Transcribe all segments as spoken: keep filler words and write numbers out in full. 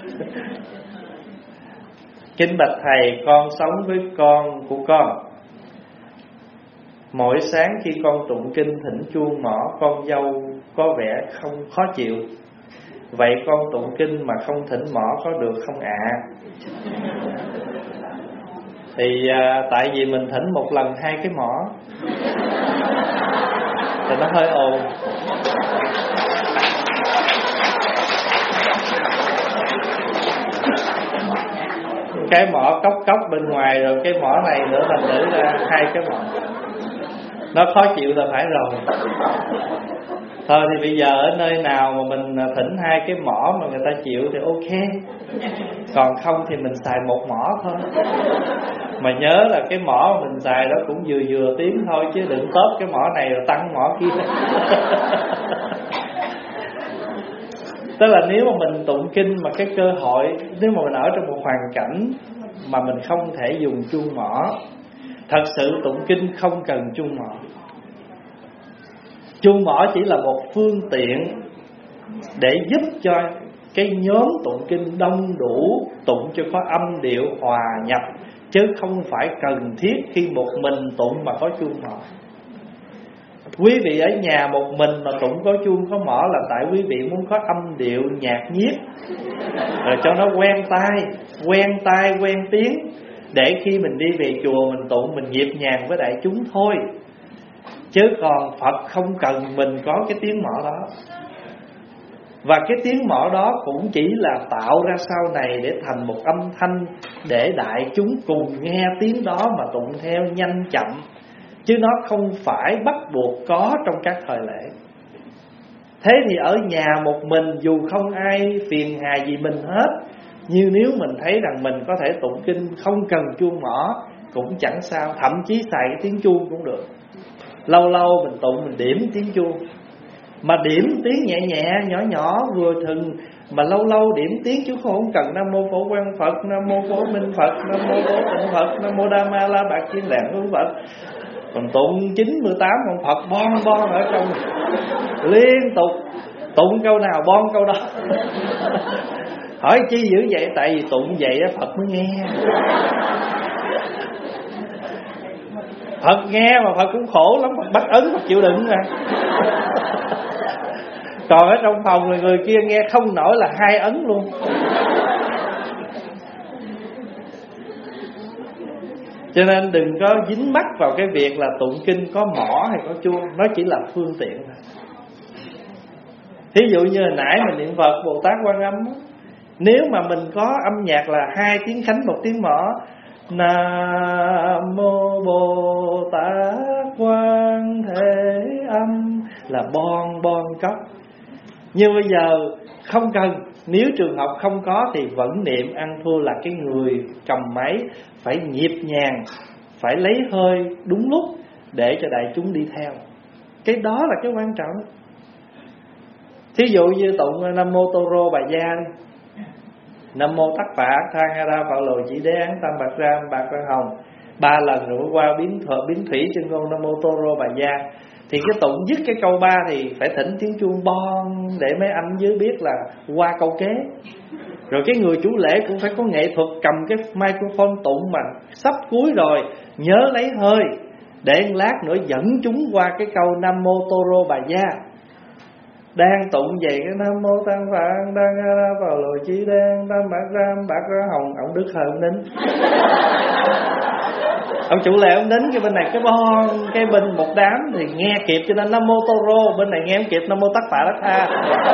Kính bạch thầy, con sống với con của con. Mỗi sáng khi con tụng kinh thỉnh chuông mõ, con dâu có vẻ không khó chịu. Vậy con tụng kinh mà không thỉnh mõ có được không ạ? À? Thì à, tại vì mình thỉnh một lần hai cái mõ thì nó hơi ồn. Cái mõ cốc cốc bên ngoài rồi cái mõ này nữa thành thử ra hai cái mõ. Nó khó chịu là phải rồi. Thôi thì bây giờ ở nơi nào mà mình thỉnh hai cái mõ mà người ta chịu thì ok. Còn không thì mình xài một mõ thôi. Mà nhớ là cái mõ mình xài đó cũng vừa vừa tiếng thôi, chứ đừng tớp cái mõ này rồi tăng mõ kia. Tức là nếu mà mình tụng kinh mà cái cơ hội, nếu mà mình ở trong một hoàn cảnh mà mình không thể dùng chuông mõ, thật sự tụng kinh không cần chuông mõ. Chuông mõ chỉ là một phương tiện để giúp cho cái nhóm tụng kinh đông đủ, tụng cho có âm điệu hòa nhập, chứ không phải cần thiết khi một mình tụng mà có chuông mõ. Quý vị ở nhà một mình mà tụng có chuông có mõ là tại quý vị muốn có âm điệu nhạc nhiếc, rồi cho nó quen tai, quen tai quen tiếng, để khi mình đi về chùa mình tụng mình nhịp nhàng với đại chúng thôi. Chứ còn Phật không cần mình có cái tiếng mõ đó. Và cái tiếng mõ đó cũng chỉ là tạo ra sau này để thành một âm thanh, để đại chúng cùng nghe tiếng đó mà tụng theo nhanh chậm, chứ nó không phải bắt buộc có trong các thời lễ. Thế thì ở nhà một mình, dù không ai phiền hà gì mình hết, nhưng nếu mình thấy rằng mình có thể tụng kinh không cần chuông mõ cũng chẳng sao, thậm chí xài cái tiếng chuông cũng được. Lâu lâu mình tụng mình điểm tiếng chuông, mà điểm tiếng nhẹ nhẹ nhỏ nhỏ vừa thừng, mà lâu lâu điểm tiếng chứ không cần Nam mô Phổ Quang Phật, Nam mô Phổ Minh Phật, Nam mô Phổ Tịnh Phật, Nam mô Đa Ma La Bạc Chiên Lạng Hướng Phật. Còn tụng chín mươi tám con Phật bon bon ở trong liên tục, tụng câu nào bon câu đó. Hỏi chi dữ vậy? Tại vì tụng vậy Phật mới nghe. Phật nghe mà Phật cũng khổ lắm, Phật bắt ấn, Phật chịu đựng mà. Còn ở trong phòng người, người kia nghe không nổi là hai ấn luôn. Cho nên đừng có dính mắc vào cái việc là tụng kinh có mõ hay có chuông. Nó chỉ là phương tiện thôi. Thí dụ như hồi nãy mình niệm Phật Bồ Tát Quan Âm, nếu mà mình có âm nhạc là hai tiếng khánh một tiếng mõ, Nam mô Bồ Tát Quan Thế Âm, là bon bon cốc. Nhưng bây giờ không cần. Nếu trường hợp không có thì vẫn niệm, ăn thua là cái người cầm máy phải nhịp nhàng, phải lấy hơi đúng lúc để cho đại chúng đi theo. Cái đó là cái quan trọng. Thí dụ như tụng Nam mô Tô Rô Bà Gia, Nam mô Tắc Phạ Thang Ha Ra Phạ Lồ Chỉ Đế Án Tam Bạc Ram Bạc Ra Hồng, ba lần rồi qua biến thọ biến thủy chân ngôn Nam mô Tô Rô Bà Gia. Thì cái tụng dứt cái câu ba thì phải thỉnh tiếng chuông bon để mấy anh dưới biết là qua câu kế. Rồi cái người chủ lễ cũng phải có nghệ thuật cầm cái microphone tụng mà sắp cuối rồi, nhớ lấy hơi để lát nữa dẫn chúng qua cái câu Nam mô Tô Rô Bà Gia. Đang tụng vậy cái Nam mô Tăng Phạn đang ra vào lồi chi đen tam bạc ram bạc ra hồng, ông Đức Hơi ông nín. Ông chủ lễ ông nín, cái bên này cái bon, cái bên một đám thì nghe kịp, cho nên Nam mô Tô Rô, bên này nghe không kịp Nam mô Tắc Phạ Đắc Tha.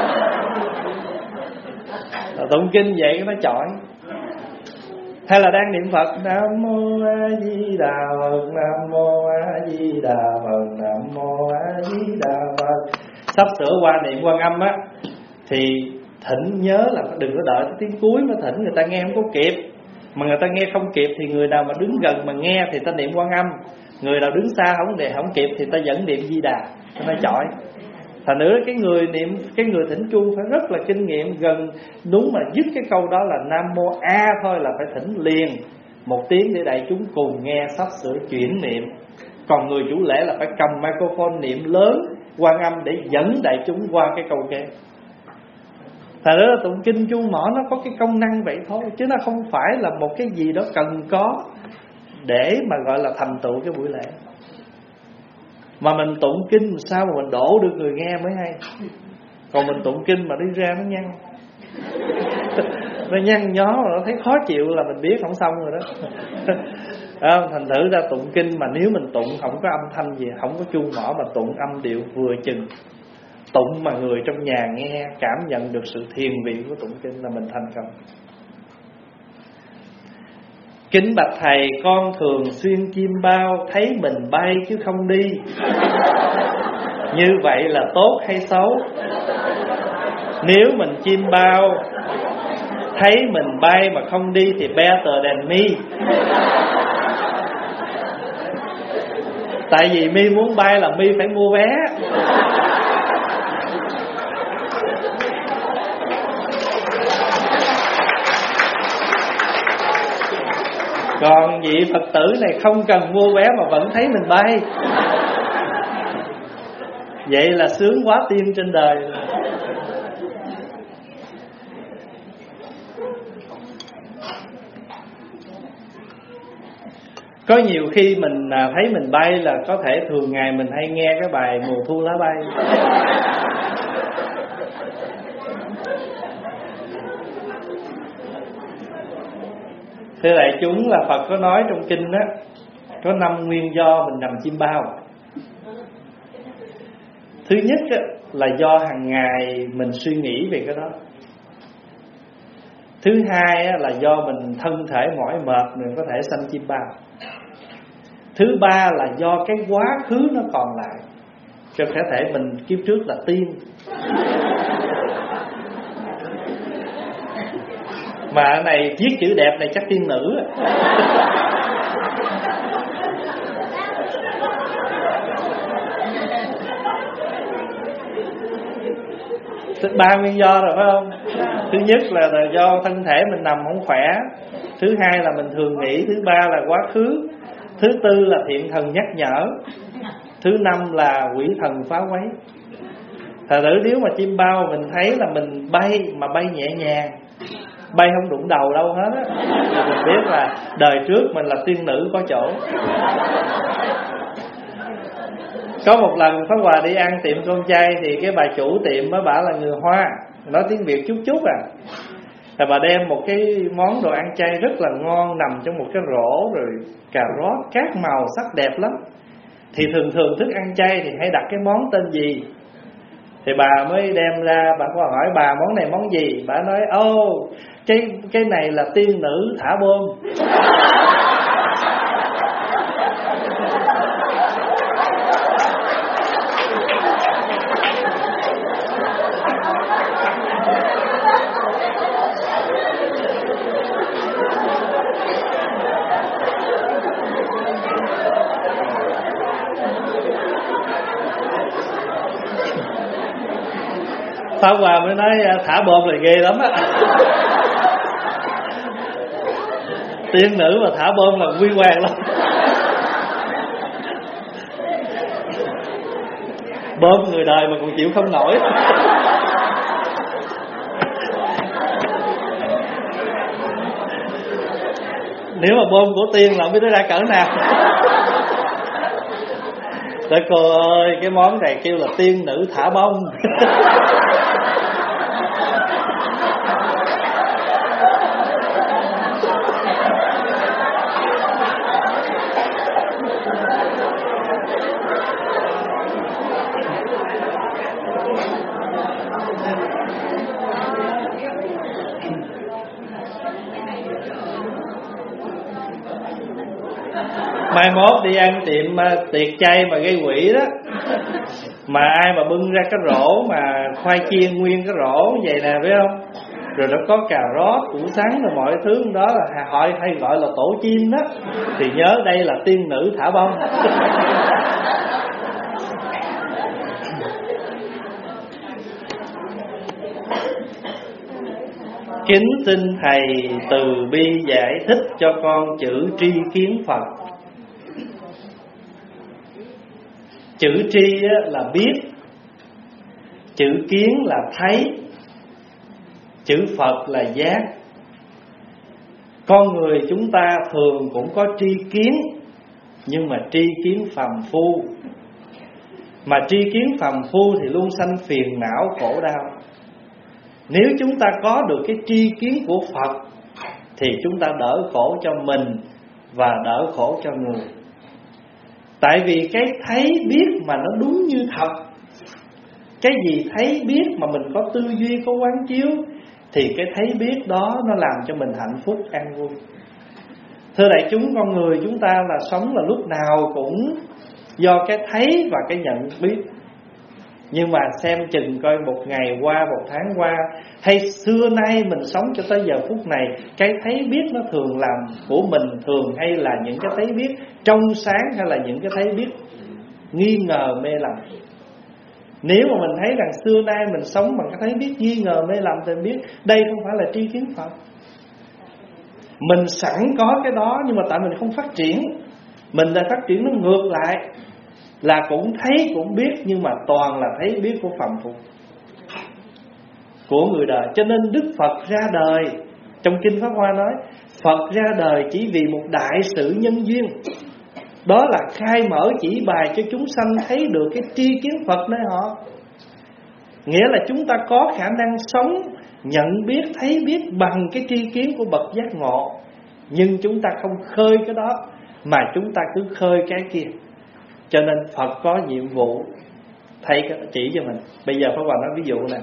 Tụng kinh vậy nó chọi. Hay là đang niệm Phật Nam mô A Di Đà Phật, Nam mô A Di Đà Phật, Nam mô A Di Đà Phật. Sắp sửa qua niệm Quan Âm á, thì thỉnh nhớ là đừng có đợi tới tiếng cuối mà thỉnh, người ta nghe không có kịp. Mà người ta nghe không kịp thì người nào mà đứng gần mà nghe thì ta niệm Quan Âm, người nào đứng xa không để không kịp thì ta vẫn niệm Di Đà, nó chọi. Thành nữa cái người niệm, cái người thỉnh chuông phải rất là kinh nghiệm, gần đúng mà dứt cái câu đó là Nam mô A thôi là phải thỉnh liền một tiếng để đại chúng cùng nghe, sắp sửa chuyển niệm. Còn người chủ lễ là phải cầm microphone niệm lớn Quan Âm để dẫn đại chúng qua cái câu kế. Thật ra tụng kinh chuông mỏ nó có cái công năng vậy thôi, chứ nó không phải là một cái gì đó cần có để mà gọi là thành tựu cái buổi lễ. Mà mình tụng kinh sao mà mình đổ được người nghe mới hay. Còn mình tụng kinh mà đi ra nó nhăn nó nhăn nhó, nó thấy khó chịu là mình biết không xong rồi đó. À, thành thử ra tụng kinh mà nếu mình tụng không có âm thanh gì, không có chuông mỏ, mà tụng âm điệu vừa chừng, tụng mà người trong nhà nghe cảm nhận được sự thiền vị của tụng kinh là mình thành công. Kính bạch thầy, con thường xuyên chim bao, thấy mình bay chứ không đi. Như vậy là tốt hay xấu? Nếu mình chim bao, thấy mình bay mà không đi thì better than me. Tại vì mi muốn bay là mi phải mua vé. Còn vị Phật tử này không cần mua vé mà vẫn thấy mình bay. Vậy là sướng quá tiên trên đời. Có nhiều khi mình thấy mình bay là có thể thường ngày mình hay nghe cái bài Mùa Thu Lá Bay. Thưa đại chúng, là Phật có nói trong kinh đó, có năm nguyên do mình nằm chim bao. Thứ nhất á, là do hàng ngày mình suy nghĩ về cái đó. Thứ hai á, là do mình thân thể mỏi mệt mình có thể sanh chim bao. Thứ ba là do cái quá khứ nó còn lại, cho có thể mình kiếp trước là tiên. Mà cái này viết chữ đẹp này chắc tiên nữ. Ba nguyên do rồi phải không? Thứ nhất là, là do thân thể mình nằm không khỏe. Thứ hai là mình thường nghĩ. Thứ ba là quá khứ. Thứ tư là thiện thần nhắc nhở. Thứ năm là quỷ thần phá quấy. Thật sự nếu mà chim bao mình thấy là mình bay, mà bay nhẹ nhàng, bay không đụng đầu đâu hết á, thì mình biết là đời trước mình là tiên nữ có chỗ. Có một lần Pháp Hòa đi ăn tiệm cơm chay, thì cái bà chủ tiệm á, bả là người Hoa, nói tiếng Việt chút chút à. Thì bà đem một cái món đồ ăn chay rất là ngon, nằm trong một cái rổ, rồi cà rốt các màu sắc đẹp lắm. Thì thường thường thức ăn chay thì hay đặt cái món tên gì. Thì bà mới đem ra, bà có hỏi bà món này món gì. Bà nói ô oh, cái, cái này là tiên nữ thả bom. Pháp Hòa mới nói thả bom là ghê lắm á. Tiên nữ mà thả bom là quy hoàng lắm. Bom người đời mà còn chịu không nổi. Nếu mà bom của tiên là không biết nó ra cỡ nào. Nói cô ơi, cái món này kêu là tiên nữ thả bông. Mai mốt đi ăn tiệm tiệc chay mà gây quỷ đó, mà ai mà bưng ra cái rổ mà khoai chiên nguyên cái rổ vậy nè, phải không? Rồi nó có cà rốt, củ sắn rồi mọi thứ đó, là họ hay gọi là tổ chim đó, thì nhớ đây là tiên nữ thả bông. Kính xin thầy từ bi giải thích cho con chữ tri kiến Phật. Chữ tri là biết, chữ kiến là thấy, Chữ Phật là giác. Con người chúng ta thường cũng có tri kiến, nhưng mà tri kiến phàm phu. Mà tri kiến phàm phu thì luôn sanh phiền não khổ đau. Nếu chúng ta có được cái tri kiến của Phật thì chúng ta đỡ khổ cho mình và đỡ khổ cho người. Tại vì cái thấy biết mà nó đúng như thật, cái gì thấy biết mà mình có tư duy, có quán chiếu, thì cái thấy biết đó nó làm cho mình hạnh phúc, an vui. Thưa đại chúng, con người chúng ta là sống là lúc nào cũng do cái thấy và cái nhận biết. Nhưng mà xem chừng coi một ngày qua, một tháng qua, hay xưa nay mình sống cho tới giờ phút này, cái thấy biết nó thường làm của mình thường hay là những cái thấy biết trong sáng, hay là những cái thấy biết nghi ngờ mê lầm. Nếu mà mình thấy rằng xưa nay mình sống bằng cái thấy biết nghi ngờ mê lầm thì biết đây không phải là tri kiến Phật. Mình sẵn có cái đó, nhưng mà tại mình không phát triển. Mình lại phát triển nó ngược lại, là cũng thấy cũng biết, nhưng mà toàn là thấy biết của phàm phu, của người đời. Cho nên Đức Phật ra đời, trong Kinh Pháp Hoa nói, Phật ra đời chỉ vì một đại sự nhân duyên, đó là khai mở chỉ bài cho chúng sanh thấy được cái tri kiến Phật nơi họ. Nghĩa là chúng ta có khả năng sống, nhận biết, thấy biết bằng cái tri kiến của bậc giác ngộ, nhưng chúng ta không khơi cái đó, mà chúng ta cứ khơi cái kia. Cho nên Phật có nhiệm vụ thầy chỉ cho mình. Bây giờ Pháp Hòa nói ví dụ nè.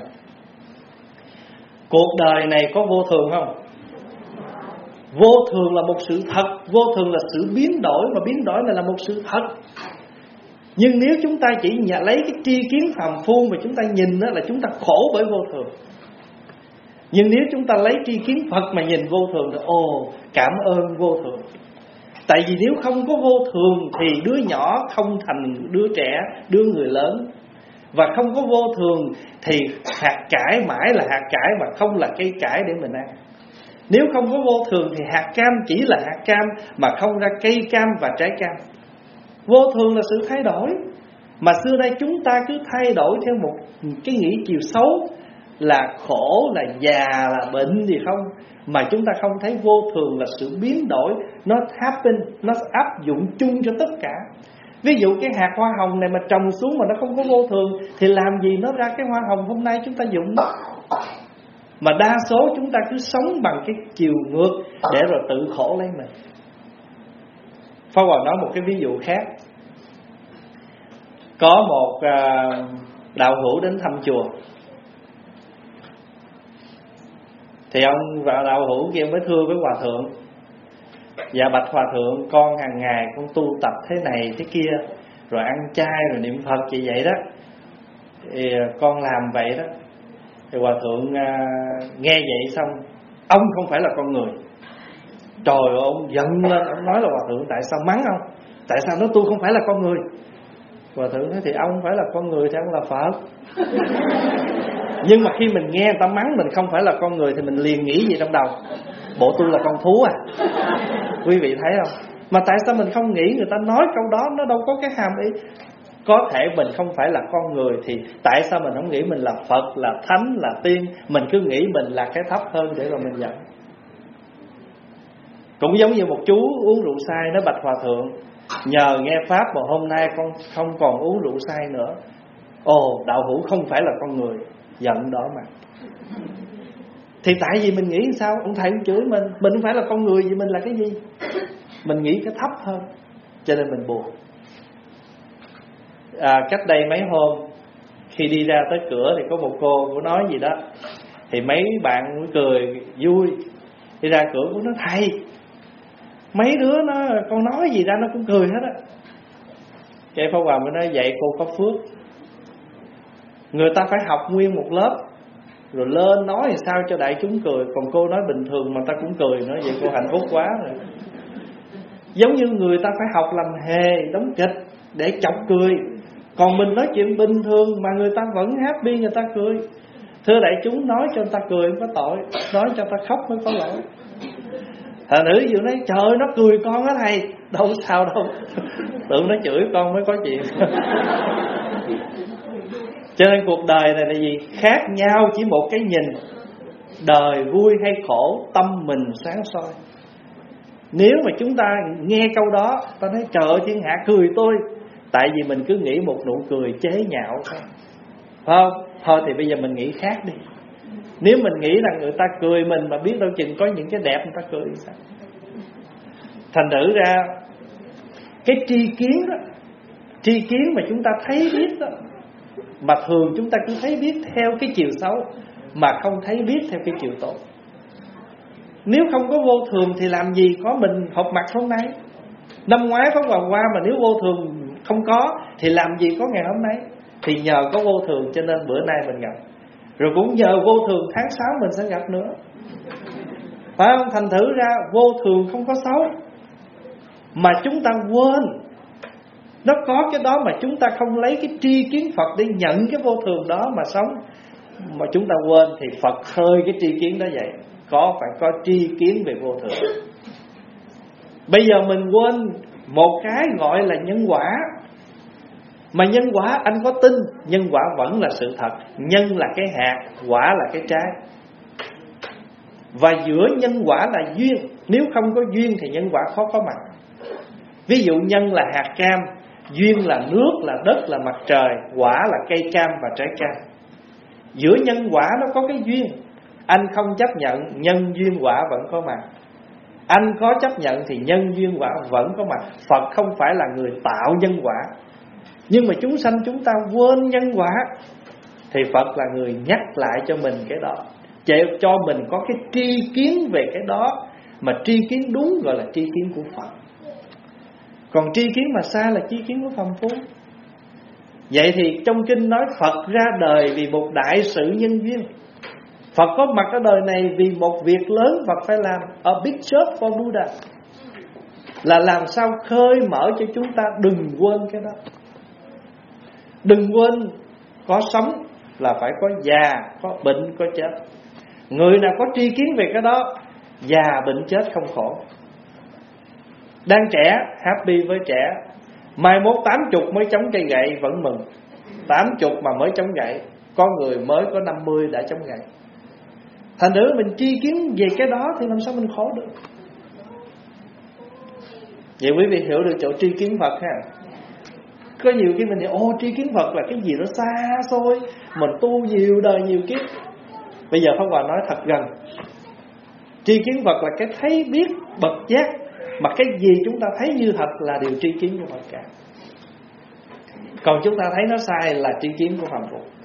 Cuộc đời này có vô thường không? Vô thường là một sự thật. Vô thường là sự biến đổi, mà biến đổi này là một sự thật. Nhưng nếu chúng ta chỉ lấy cái tri kiến phàm phu mà chúng ta nhìn đó, là chúng ta khổ bởi vô thường. Nhưng nếu chúng ta lấy tri kiến Phật mà nhìn vô thường thì ồ, cảm ơn vô thường. Tại vì nếu không có vô thường thì đứa nhỏ không thành đứa trẻ, đứa người lớn. Và không có vô thường thì hạt cải mãi là hạt cải, mà không là cây cải để mình ăn. Nếu không có vô thường thì hạt cam chỉ là hạt cam, mà không ra cây cam và trái cam. Vô thường là sự thay đổi. Mà xưa đây chúng ta cứ thay đổi theo một cái nghĩ chiều xấu, là khổ, là già, là bệnh gì không. Mà chúng ta không thấy vô thường là sự biến đổi, nó happen, nó áp dụng chung cho tất cả. Ví dụ cái hạt hoa hồng này mà trồng xuống mà nó không có vô thường thì làm gì nó ra cái hoa hồng hôm nay chúng ta dụng. Mà đa số chúng ta cứ sống bằng cái chiều ngược để rồi tự khổ lấy mình. Pháp Hòa nói một cái ví dụ khác. Có một đạo hữu đến thăm chùa, thì ông và đạo hữu kia mới thưa với hòa thượng: dạ bạch hòa thượng, con hàng ngày con tu tập thế này thế kia, rồi ăn chay rồi niệm Phật vậy vậy đó, thì con làm vậy đó. Thì hòa thượng à, nghe vậy xong, ông không phải là con người. Trời ơi, ông giận lên, ông nói là hòa thượng tại sao mắng ông, tại sao nói tôi không phải là con người. Hòa thượng nói thì ông không phải là con người thì ông là Phật. Nhưng mà khi mình nghe người ta mắng mình không phải là con người thì mình liền nghĩ gì trong đầu? Bộ tôi là con thú à? Quý vị thấy không? Mà tại sao mình không nghĩ người ta nói câu đó nó đâu có cái hàm ý? Có thể mình không phải là con người thì tại sao mình không nghĩ mình là Phật, là Thánh, là Tiên? Mình cứ nghĩ mình là cái thấp hơn để rồi mình giận. Cũng giống như một chú uống rượu say nói bạch hòa thượng, nhờ nghe Pháp mà hôm nay con không còn uống rượu say nữa. Ồ, đạo hữu không phải là con người, giận đó mà. Thì tại vì mình nghĩ sao? Ông thầy ông chửi mình, mình không phải là con người, vậy mình là cái gì? Mình nghĩ cái thấp hơn, cho nên mình buồn. à, Cách đây mấy hôm, khi đi ra tới cửa thì có một cô, cô nói gì đó, thì mấy bạn cũng cười vui. Đi ra cửa cô nói thầy, mấy đứa nó con nói gì ra nó cũng cười hết á. Cái Pháp Hòa mới nói vậy cô có phước. Người ta phải học nguyên một lớp rồi lên nói thì sao cho đại chúng cười, còn cô nói bình thường mà ta cũng cười nữa, vậy cô hạnh phúc quá rồi. Giống như người ta phải học làm hề, đóng kịch để chọc cười, còn mình nói chuyện bình thường mà người ta vẫn happy, người ta cười. Thưa đại chúng, nói cho người ta cười có tội, nói cho người ta khóc mới có lỗi. Thợ nữ vừa nói trời ơi nó cười con á thầy, đâu sao đâu, tưởng nó chửi con mới có chuyện. Cho nên cuộc đời này là gì? Khác nhau chỉ một cái nhìn. đời vui hay khổ tâm mình sáng soi. Nếu mà chúng ta nghe câu đó, ta nói trời ơi thiên hạ cười tôi, tại vì mình cứ nghĩ một nụ cười chế nhạo thôi, phải không? Thôi thì bây giờ mình nghĩ khác đi. Nếu mình nghĩ là người ta cười mình mà biết đâu chừng có những cái đẹp người ta cười sao? Thành thử ra cái tri kiến đó, tri kiến mà chúng ta thấy biết đó, mà thường chúng ta cứ thấy biết theo cái chiều xấu, mà không thấy biết theo cái chiều tốt. Nếu không có vô thường thì làm gì có mình họp mặt hôm nay. Năm ngoái có quà qua, mà nếu vô thường không có thì làm gì có ngày hôm nay. Thì nhờ có vô thường cho nên bữa nay mình gặp, rồi cũng nhờ vô thường tháng sáu mình sẽ gặp nữa, phải không? Thành thử ra vô thường không có xấu, mà chúng ta quên. Nó có cái đó mà chúng ta không lấy cái tri kiến Phật để nhận cái vô thường đó mà sống, mà chúng ta quên. Thì Phật khơi cái tri kiến đó vậy, có phải có tri kiến về vô thường. Bây giờ mình quên một cái gọi là nhân quả. Mà nhân quả anh có tin, nhân quả vẫn là sự thật. Nhân là cái hạt, quả là cái trái. Và giữa nhân quả là duyên. Nếu không có duyên thì nhân quả khó có mặt. Ví dụ nhân là hạt cam, duyên là nước, là đất, là mặt trời, quả là cây cam và trái cam. Giữa nhân quả nó có cái duyên. Anh không chấp nhận, nhân duyên quả vẫn có mặt. Anh có chấp nhận thì nhân duyên quả vẫn có mặt. Phật không phải là người tạo nhân quả, nhưng mà chúng sanh chúng ta quên nhân quả, thì Phật là người nhắc lại cho mình cái đó, cho mình có cái tri kiến về cái đó. Mà tri kiến đúng gọi là tri kiến của Phật. Còn tri kiến mà sai là tri kiến của phàm phu. Vậy thì trong kinh nói Phật ra đời vì một đại sự nhân duyên. Phật có mặt ở đời này vì một việc lớn Phật phải làm. A big job for Buddha, là làm sao khơi mở cho chúng ta đừng quên cái đó. Đừng quên có sống là phải có già, có bệnh, có chết. Người nào có tri kiến về cái đó, già bệnh chết không khổ. Đang trẻ happy với trẻ, mai mốt tám chục mới chống cây gậy vẫn mừng. Tám chục mà mới chống gậy, có người mới có năm mươi đã chống gậy. Thành nữa mình tri kiến về cái đó thì làm sao mình khổ được. Vậy quý vị hiểu được chỗ tri kiến Phật ha. Có nhiều khi mình nghĩ ô tri kiến Phật là cái gì đó xa xôi, mình tu nhiều đời nhiều kiếp. Bây giờ Pháp Hòa nói thật gần. Tri kiến Phật là cái thấy biết bậc giác, mà cái gì chúng ta thấy như thật là điều tri kiến của Phật cả. Còn chúng ta thấy nó sai là tri kiến của phàm phu.